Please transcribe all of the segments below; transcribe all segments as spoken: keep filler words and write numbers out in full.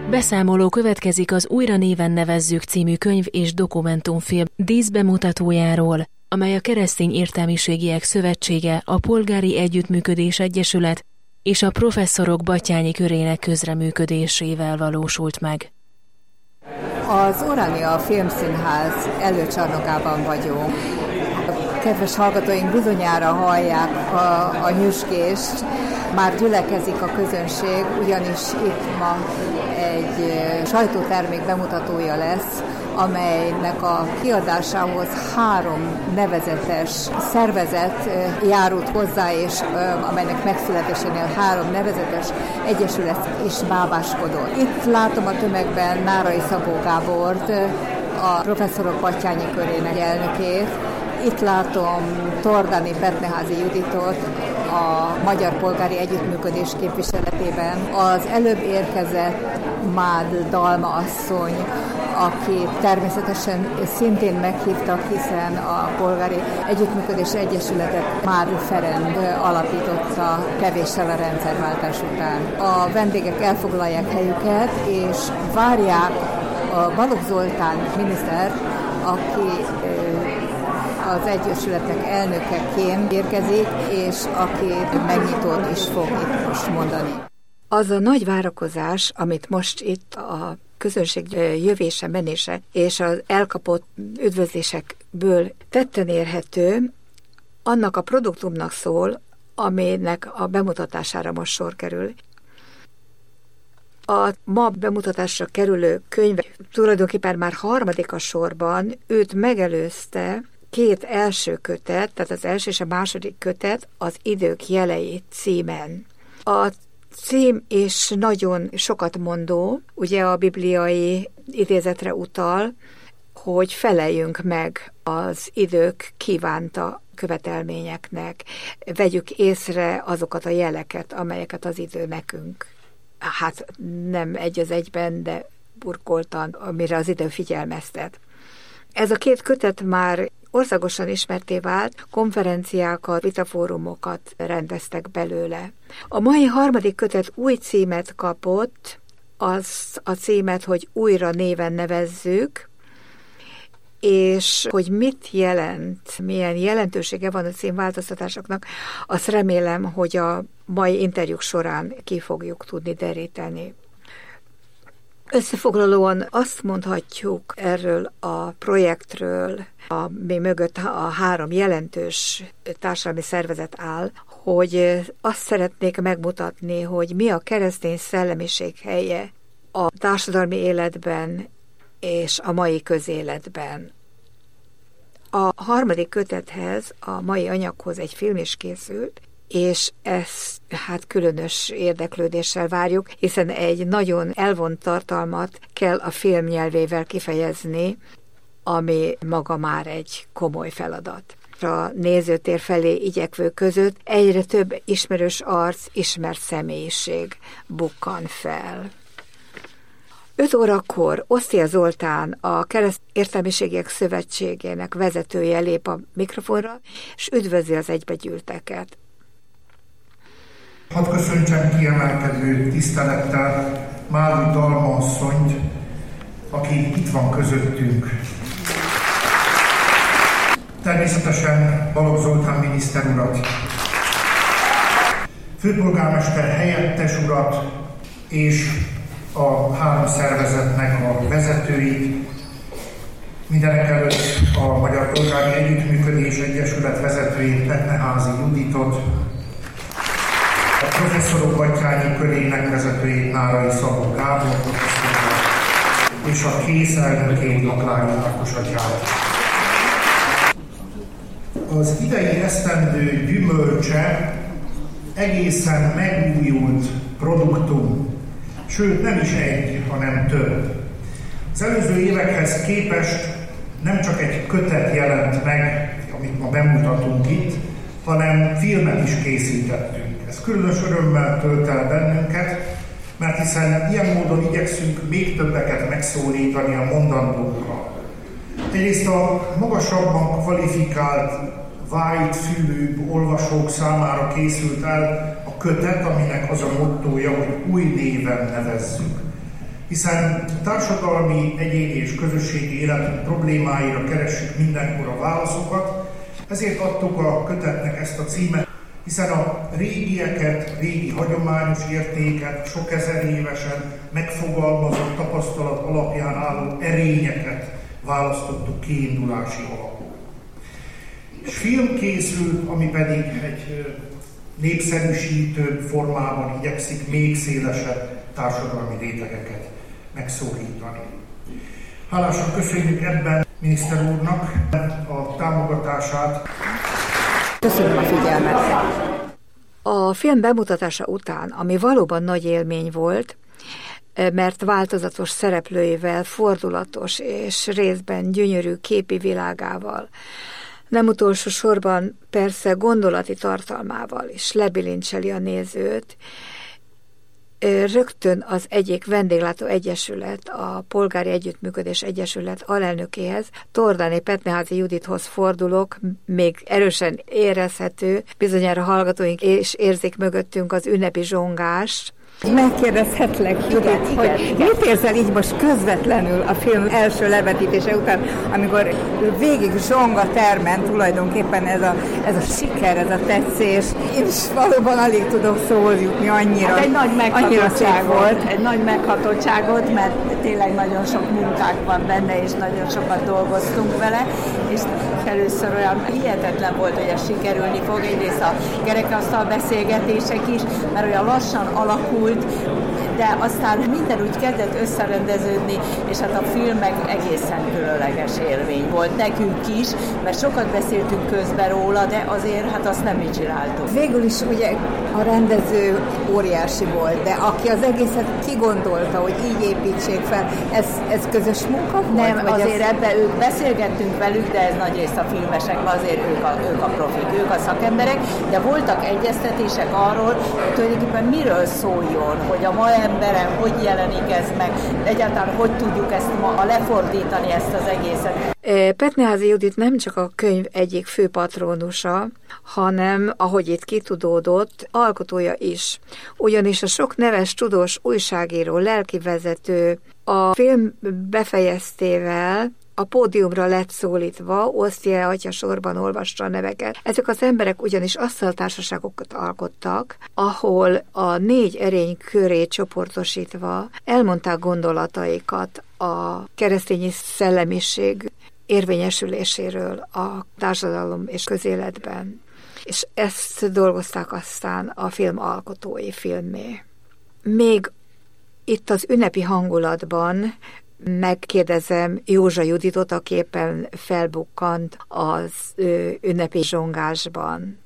Beszámoló következik az Újra néven nevezzük című könyv és dokumentumfilm díszbemutatójáról, amely a Keresztény Értelmiségiek Szövetsége, a Polgári Együttműködés Egyesület és a Professzorok Batthyány Körének közreműködésével valósult meg. Az Orania Filmszínház előcsarnokában vagyunk. Kedves hallgatóink bizonyára hallják a, a nyüskést, már gyülekezik a közönség, ugyanis itt ma egy sajtótermék bemutatója lesz, amelynek a kiadásához három nevezetes szervezet járult hozzá, és amelynek megszületésénél három nevezetes egyesület is bábáskodott. Itt látom a tömegben Nárai Szabó Gábort, a Professzorok Batthyány Körének elnökét. Itt látom Tordani Petneházi Juditot, a Magyar Polgári Együttműködés képviseletében. Az előbb érkezett Mád Dalma asszony, aki természetesen szintén meghívtak, hiszen a Polgári Együttműködés Egyesületet Mád Ferenc alapította kevéssel a rendszerváltás után. A vendégek elfoglalják helyüket, és várják a Balogh Zoltán miniszter, aki az egyesületek elnökeként érkezik, és aki megnyitót is fog itt most mondani. Az a nagy várakozás, amit most itt a közönség jövése, menése és az elkapott üdvözlésekből tetten érhető, annak a produktumnak szól, aminek a bemutatására most sor kerül. A ma bemutatásra kerülő könyv tulajdonképpen már harmadik a sorban, őt megelőzte két első kötet, tehát az első és a második kötet az Idők jelei címen. A cím is nagyon sokat mondó, ugye a bibliai idézetre utal, hogy feleljünk meg az idők kívánta követelményeknek, vegyük észre azokat a jeleket, amelyeket az idő nekünk, hát nem egy az egyben, de burkoltan, amire az idő figyelmeztet. Ez a két kötet már országosan ismerté vált, konferenciákat, vitafórumokat rendeztek belőle. A mai harmadik kötet új címet kapott, az a címet, hogy Újra néven nevezzük, és hogy mit jelent, milyen jelentősége van a címváltoztatásoknak, azt remélem, hogy a mai interjúk során ki fogjuk tudni deríteni. Összefoglalóan azt mondhatjuk erről a projektről, ami mögött a három jelentős társadalmi szervezet áll, hogy azt szeretnék megmutatni, hogy mi a keresztény szellemiség helye a társadalmi életben és a mai közéletben. A harmadik kötethez, a mai anyaghoz egy film is készült, és ezt hát különös érdeklődéssel várjuk, hiszen egy nagyon elvont tartalmat kell a film nyelvével kifejezni, ami maga már egy komoly feladat. A nézőtér felé igyekvő között egyre több ismerős arc, ismert személyiség bukkan fel. öt órakor Osztia Zoltán, a Keresztény Értelmiségiek Szövetségének vezetője lép a mikrofonra, és üdvözli az egybegyűlteket. Hadd köszöntsem kiemelkedő tisztelettel Mád Dalma asszonyt, aki itt van közöttünk. Természetesen Balogh Zoltán miniszter urat, főpolgármester helyettes urat és a három szervezetnek a vezetőit, mindenekelőtt a Magyar Polgári Együttműködés Egyesület vezetőjét, Petneházi Juditot, a Professzorok Batthyány Körének vezetőjét, Nárai Szabó Gábort, és a KÉSZ elnökét, Laklányi Ákos atyát. Az idei esztendő gyümölcse egészen megújult produktum, sőt nem is egy, hanem több. Az előző évekhez képest nem csak egy kötet jelent meg, amit ma bemutatunk itt, hanem filmet is készítettünk. Ez különös örömmel tölt el bennünket, mert hiszen ilyen módon igyekszünk még többeket megszólítani a mondandókkal. Egyrészt a magasabban kvalifikált, vájt fülűbb olvasók számára készült el a kötet, aminek az a mottója, hogy új néven nevezzük. hiszen társadalmi, egyéni és közösségi életünk problémáira keressük mindenkor a válaszokat, ezért adtuk a kötetnek ezt a címet, hiszen a régieket, régi hagyományos értéket, sok ezer évesen megfogalmazott tapasztalat alapján álló erényeket választottuk kiindulási alapul. És film készült, ami pedig egy népszerűsítő formában igyekszik még szélesebb társadalmi rétegeket megszólítani. Hálásan köszönjük ebben miniszter úrnak a támogatását. Köszönöm a figyelmet! A film bemutatása után, ami valóban nagy élmény volt, mert változatos szereplőivel, fordulatos és részben gyönyörű képi világával, nem utolsó sorban persze gondolati tartalmával is lebilincseli a nézőt, rögtön az egyik vendéglátó egyesület, a Polgári Együttműködés Egyesület alelnökéhez, Tordáné Petneházy Judithoz fordulok, még erősen érezhető, bizonyára hallgatóink és érzik mögöttünk az ünnepi zsongást. Megkérdezhetlek, Judit, hogy mit érzel így most közvetlenül a film első levetítése után, amikor végig zsong a termen tulajdonképpen ez a, ez a siker, ez a tetszés. Én is valóban alig tudok szóhoz jutni, annyira, hát egy nagy meghatottság volt. Egy nagy meghatottságot, mert tényleg nagyon sok munkák van benne, és nagyon sokat dolgoztunk vele, és először olyan hihetetlen volt, hogy ez sikerülni fog, egyrészt a kerekasztal beszélgetések is, mert olyan lassan alakul, de aztán minden úgy kezdett összerendeződni, és hát a film meg egészen különleges élmény volt nekünk is, mert sokat beszéltünk közben róla, de azért hát azt nem mi csináltuk. Végül is ugye a rendező óriási volt, de aki az egészet kigondolta, hogy így építsék fel, ez, ez közös munka volt? Nem, azért ez... ebben ők beszélgettünk velük, de ez nagyrészt a filmesek, azért ők a, ők a profik, ők a szakemberek, de voltak egyeztetések arról, hogy tulajdonképpen miről szóljon, hogy a ma emberen hogy jelenik ez meg, egyáltalán hogy tudjuk ezt ma lefordítani, ezt az egészet. Petneházy Judit nem csak a könyv egyik fő patronusa, hanem, ahogy itt kitudódott, alkotója is. Ugyanis a sok neves, tudós újságíró, lelkivezető a film befejeztével a pódiumra lett szólítva, Osztje atya sorban olvasta a neveket. Ezek az emberek ugyanis asztaltársaságokat alkottak, ahol a négy erény köré csoportosítva elmondták gondolataikat a keresztény szellemiség érvényesüléséről a társadalom és közéletben. És ezt dolgozták aztán a film alkotói filmmé. Még itt az ünnepi hangulatban megkérdezem Józsa Juditot, aki éppen felbukkant az ünnepi zsongásban,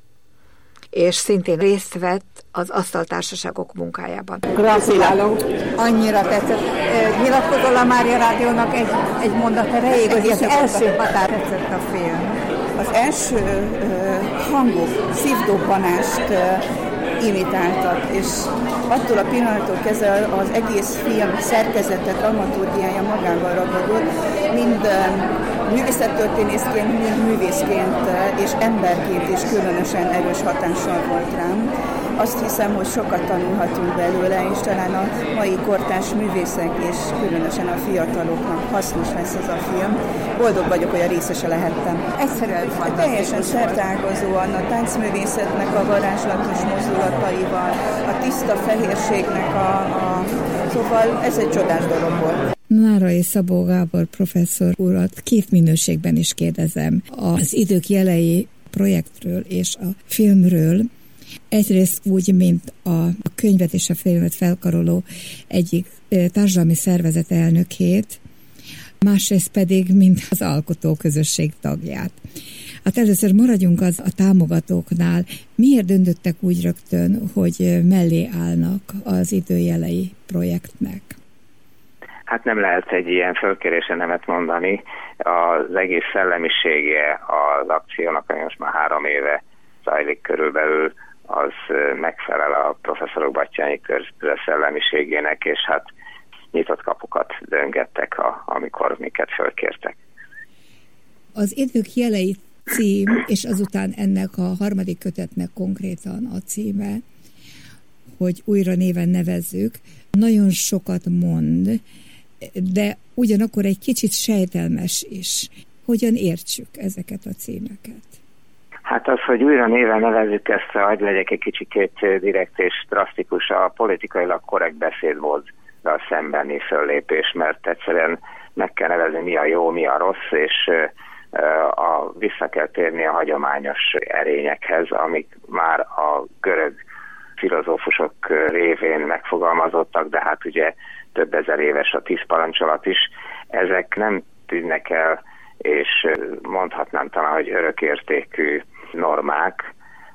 és szintén részt vett az asztaltársaságok munkájában. Gratulálok! Annyira tetszett. Nyilatkozol a Mária Rádiónak egy, egy mondat erejéig, hogy az első határ tetszett a film. Az első uh, hangok, szívdobbanást uh, imitáltak, és attól a pillanattól kezdve az egész film szerkezete, dramaturgiája magával ragadott, mind uh, művészettörténészként, mind művészként uh, és emberként is különösen erős hatással volt rám. Azt hiszem, hogy sokat tanulhatunk belőle, és talán a mai kortárs művészek és különösen a fiataloknak hasznos lesz ez a film. Boldog vagyok, hogy a részese lehettem. Egyszerűen fantasztikus. Teljesen szerteágazóan a táncművészetnek a varázslatos mozdulataival, a tiszta fehérségnek a, a... Szóval ez egy csodás dolog volt. Nárai Szabó Gábor professzor urat két minőségben is kérdezem. Az Idők jelei projektről és a filmről. Egyrészt úgy, mint a könyvet és a filmet felkaroló egyik társadalmi szervezet elnökét, másrészt pedig, mint az alkotó közösség tagját. Hát először maradjunk az a támogatóknál. Miért döntöttek úgy rögtön, hogy mellé állnak az Időjelei projektnek? Hát nem lehet egy ilyen fölkérésen nemet mondani. Az egész szellemisége az akciónak, ami most már három éve zajlik körülbelül, az megfelel a professzorok Batthyány Körze szellemiségének, és hát nyitott kapukat döngettek, a, amikor minket fölkértek. Az Idők jelei cím, és azután ennek a harmadik kötetnek konkrétan a címe, hogy újra néven nevezzük, nagyon sokat mond, de ugyanakkor egy kicsit sejtelmes is. Hogyan értsük ezeket a címeket? Hát az, hogy újra néven nevezzük ezt, hogy legyek egy kicsikét direkt és drasztikus, a politikailag korrekt beszédmóddal szembeni föllépés, mert egyszerűen meg kell nevezni, mi a jó, mi a rossz, és a, vissza kell térni a hagyományos erényekhez, amik már a görög filozófusok révén megfogalmazottak, de hát ugye több ezer éves a tíz parancsolat is. Ezek nem tűnnek el, és mondhatnám talán, hogy örökértékű normák.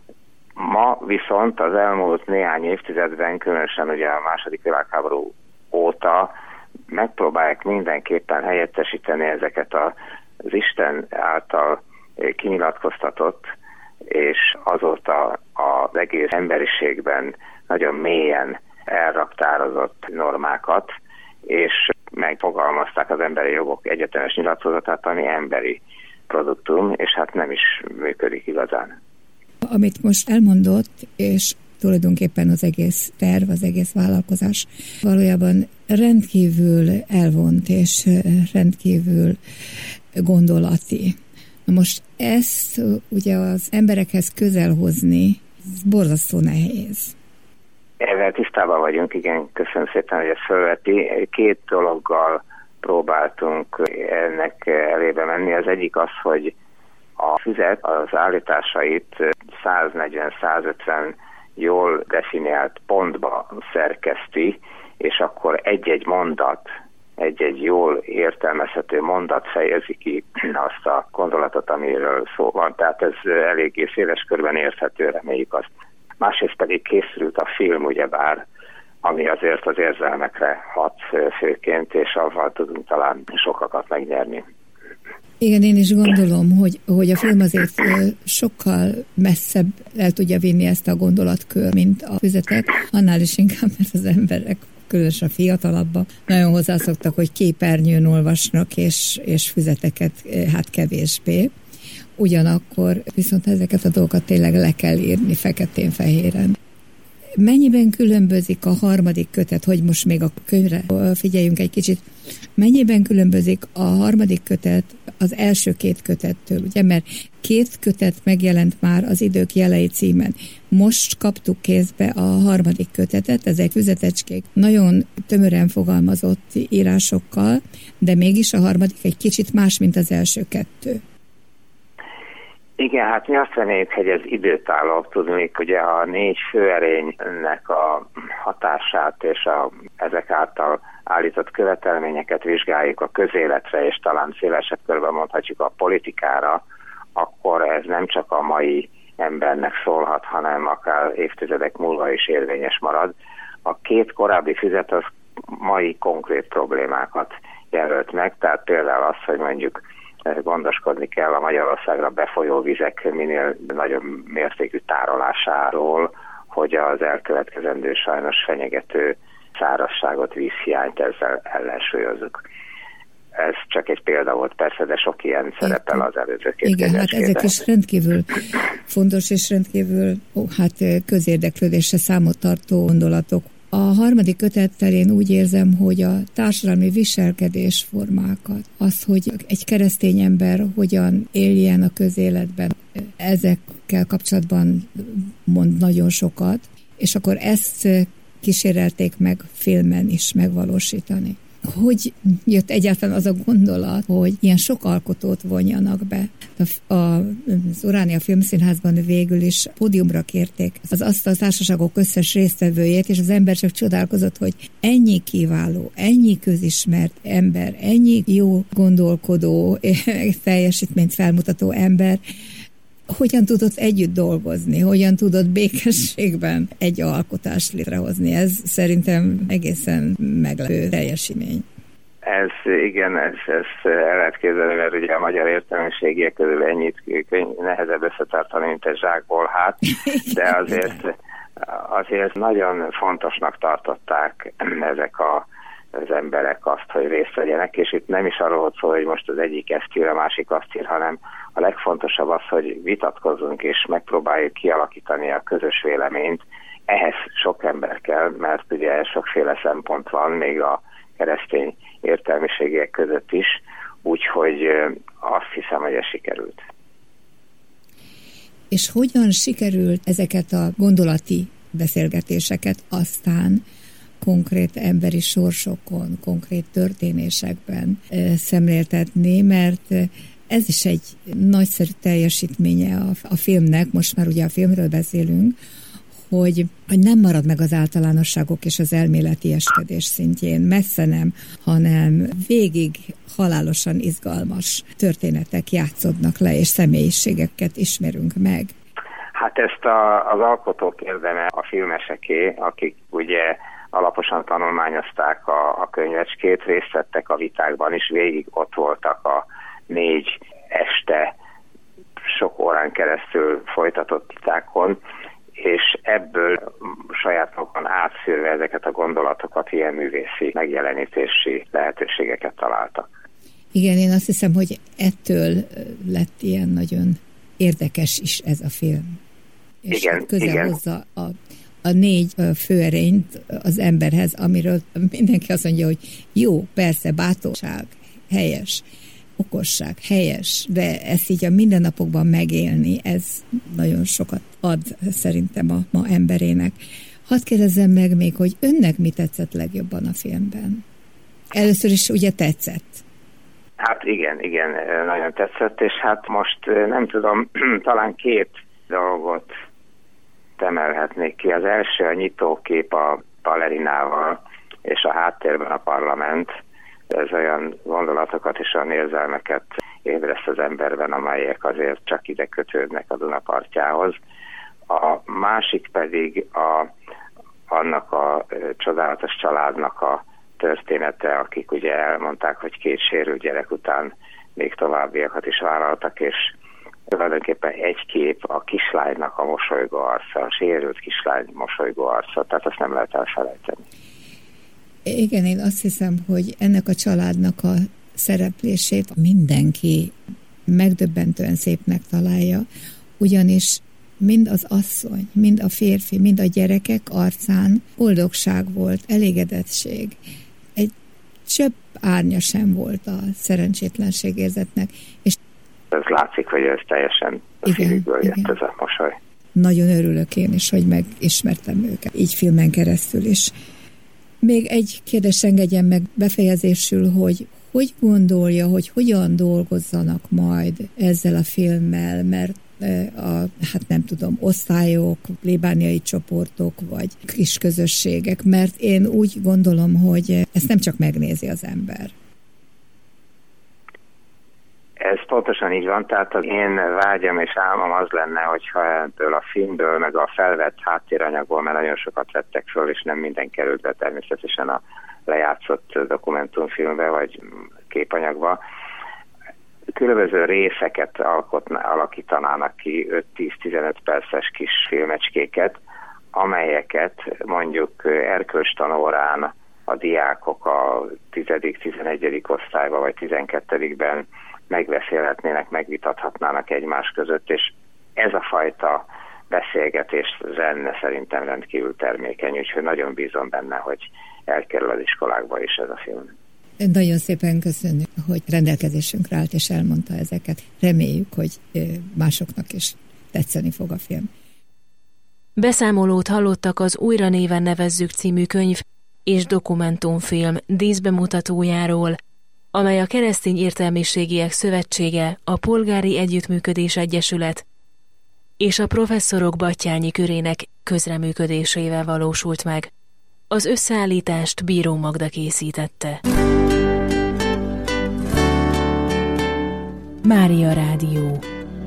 Ma viszont az elmúlt néhány évtizedben, különösen ugye a második világháború óta megpróbálják mindenképpen helyettesíteni ezeket a, az Isten által kinyilatkoztatott, és azóta az egész emberiségben nagyon mélyen elraktározott normákat, és megfogalmazták az emberi jogok egyetemes nyilatkozatát, ami emberi produktum, és hát nem is működik igazán. Amit most elmondott, és tulajdonképpen az egész terv, az egész vállalkozás valójában rendkívül elvont és rendkívül gondolati. Na most ezt ugye az emberekhez közel hozni, ez borzasztó nehéz. Ezzel tisztában vagyunk, igen, köszönöm szépen, hogy ezt felveti. Két dologgal próbáltunk ennek elébe menni. Az egyik az, hogy a füzet az állításait száznegyven-százötven jól definiált pontba szerkeszti, és akkor egy-egy mondat, egy-egy jól értelmezhető mondat fejezi ki azt a gondolatot, amiről szó van. Tehát ez eléggé széles körben érthető, reméljük azt. Másrészt pedig készült a film, ugyebár, ami azért az érzelmekre hat főként, és avval tudunk talán sokakat megnyerni. Igen, én is gondolom, hogy, hogy a film azért sokkal messzebb el tudja vinni ezt a gondolatkör, mint a füzetek, annál is inkább, mert az emberek, különösen a fiatalabbak, nagyon hozzászoktak, hogy képernyőn olvasnak, és, és füzeteket hát kevésbé. Ugyanakkor viszont ezeket a dolgokat tényleg le kell írni feketén-fehéren. Mennyiben különbözik a harmadik kötet, hogy most még a könyvre figyeljünk egy kicsit, mennyiben különbözik a harmadik kötet az első két kötettől, ugye, mert két kötet megjelent már az Idők jelei címen. Most kaptuk kézbe a harmadik kötetet, ezek füzetecskék nagyon tömören fogalmazott írásokkal, de mégis a harmadik egy kicsit más, mint az első kettő. Igen, hát mi azt reméljük, hogy ez időtállóbb, tudnék, ugye a négy főerénynek a hatását és a, ezek által állított követelményeket vizsgáljuk a közéletre, és talán szélesebb körben mondhatjuk a politikára, akkor ez nem csak a mai embernek szólhat, hanem akár évtizedek múlva is érvényes marad. A két korábbi füzet az mai konkrét problémákat jelölt meg, tehát például az, hogy mondjuk gondoskodni kell a Magyarországra befolyó vizek minél nagyobb mértékű tárolásáról, hogy az elkövetkezendő sajnos fenyegető szárazságot, vízhiányt ezzel ellensúlyozzuk. Ez csak egy példa volt persze, de sok ilyen szerepel az előző két. Igen, hát ezek is rendkívül fontos és rendkívül ó, hát közérdeklődésre számot tartó gondolatok. A harmadik kötettel én úgy érzem, hogy a társadalmi viselkedésformákat, az, hogy egy keresztény ember hogyan éljen a közéletben, ezekkel kapcsolatban mond nagyon sokat, és akkor ezt kísérelték meg filmen is megvalósítani. Hogy jött egyáltalán az a gondolat, hogy ilyen sok alkotót vonjanak be? A, a, az Uránia Filmszínházban végül is pódiumra kérték az azt a társaságok összes résztvevőjét, és az ember csak csodálkozott, hogy ennyi kiváló, ennyi közismert ember, ennyi jó gondolkodó, teljesítményt felmutató ember, hogyan tudott együtt dolgozni, hogyan tudott békességben egy alkotást létrehozni. Ez szerintem egészen meglepő teljesítmény. Ez igen, ez, ez el lehet képzelni, mert ugye a magyar értelmiségiek közül ennyit nehezebb összetartani, mint egy zsákból hát, de azért, azért nagyon fontosnak tartották ezek a az emberek azt, hogy részt vegyenek, és itt nem is arról volt szó, hogy most az egyik ezt ír, a másik azt ír, hanem a legfontosabb az, hogy vitatkozzunk és megpróbáljuk kialakítani a közös véleményt, ehhez sok ember kell, mert ugye sokféle szempont van, még a keresztény értelmiségiek között is, úgyhogy azt hiszem, hogy ez sikerült. És hogyan sikerült ezeket a gondolati beszélgetéseket aztán konkrét emberi sorsokon, konkrét történésekben szemléltetni, mert ez is egy nagyszerű teljesítménye a, a filmnek, most már ugye a filmről beszélünk, hogy, hogy nem marad meg az általánosságok és az elméletieskedés szintjén, messze nem, hanem végig halálosan izgalmas történetek játszódnak le, és személyiségeket ismerünk meg. Hát ezt a, az alkotók érdeme a filmeseké, akik ugye alaposan tanulmányozták a, a könyvecskét, részt vettek a vitákban is, végig ott voltak a négy este sok órán keresztül folytatott vitákon, és ebből saját magukon átszűrve ezeket a gondolatokat ilyen művészi megjelenítési lehetőségeket találtak. Igen, én azt hiszem, hogy ettől lett ilyen nagyon érdekes is ez a film. És igen, közel igen. hozza a, a négy főerényt az emberhez, amiről mindenki azt mondja, hogy jó, persze, bátorság, helyes, okosság, helyes, de ezt így a mindennapokban megélni, ez nagyon sokat ad szerintem a ma emberének. Hadd kérdezzem meg még, hogy önnek mi tetszett legjobban a filmben? Először is ugye tetszett. Hát igen, igen, nagyon tetszett, és hát most nem tudom, talán két dolgot emelhetnék ki. Az első a nyitókép a balerinával, és a háttérben a parlament. Ez olyan gondolatokat és olyan érzelmeket ébreszt az emberben, amelyek azért csak ide kötődnek a Duna partjához. A másik pedig a, annak a e, csodálatos családnak a története, akik ugye elmondták, hogy két sérült gyerek után még továbbiakat is vállaltak, és tulajdonképpen egy kép a kislánynak a mosolygó arca, a sérült kislány mosolygó arca, tehát azt nem lehet elfelejteni. Igen, én azt hiszem, hogy ennek a családnak a szereplését mindenki megdöbbentően szépnek találja, ugyanis mind az asszony, mind a férfi, mind a gyerekek arcán boldogság volt, elégedettség. Egy csepp árnya sem volt a szerencsétlenségérzetnek. És ez látszik, hogy ez teljesen a szívükből jött ez a mosoly. Nagyon örülök én is, hogy megismertem őket, így filmen keresztül is. Még egy kérdés engedjen meg befejezésül, hogy hogy gondolja, hogy hogyan dolgozzanak majd ezzel a filmmel, mert a, hát nem tudom, osztályok, plébániai csoportok, vagy kis közösségek, mert én úgy gondolom, hogy ezt nem csak megnézi az ember. Ez pontosan így van, tehát az én vágyam és álmom az lenne, hogyha ebből a filmből, meg a felvett háttéranyagból, mert nagyon sokat vettek föl, és nem minden került be természetesen a lejátszott dokumentumfilmbe, vagy képanyagba, különböző részeket alkotna, alakítanának ki, öt-tíz-tizenöt perces kis filmecskéket, amelyeket mondjuk erkölcstanórán a diákok a tizedik-tizenegyedik osztályban vagy tizenkettedikben megbeszélhetnének, megvitathatnának egymás között, és ez a fajta beszélgetés lenne szerintem rendkívül termékeny, úgyhogy nagyon bízom benne, hogy elkerül az iskolákba is ez a film. Nagyon szépen köszönjük, hogy rendelkezésünkre állt és elmondta ezeket. Reméljük, hogy másoknak is tetszeni fog a film. Beszámolót hallottak az Újra néven nevezzük című könyv és dokumentumfilm díszbemutatójáról, amely a Keresztény Értelmiségiek Szövetsége, a Polgári Együttműködés Egyesület és a Professzorok Batthyány Körének közreműködésével valósult meg. Az összeállítást Bíró Magda készítette. Mária Rádió.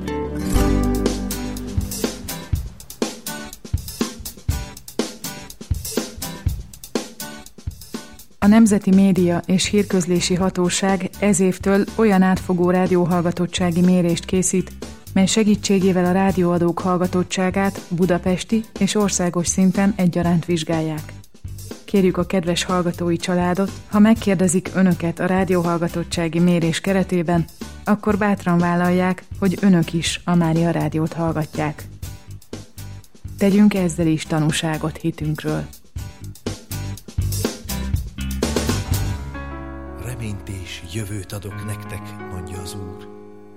A Nemzeti Média és Hírközlési Hatóság ez évtől olyan átfogó rádióhallgatottsági mérést készít, mely segítségével a rádióadók hallgatottságát budapesti és országos szinten egyaránt vizsgálják. Kérjük a kedves hallgatói családot, ha megkérdezik önöket a rádióhallgatottsági mérés keretében, akkor bátran vállalják, hogy önök is a Mária Rádiót hallgatják. Tegyünk ezzel is tanúságot hitünkről. Reményt és jövőt adok nektek, mondja az Úr.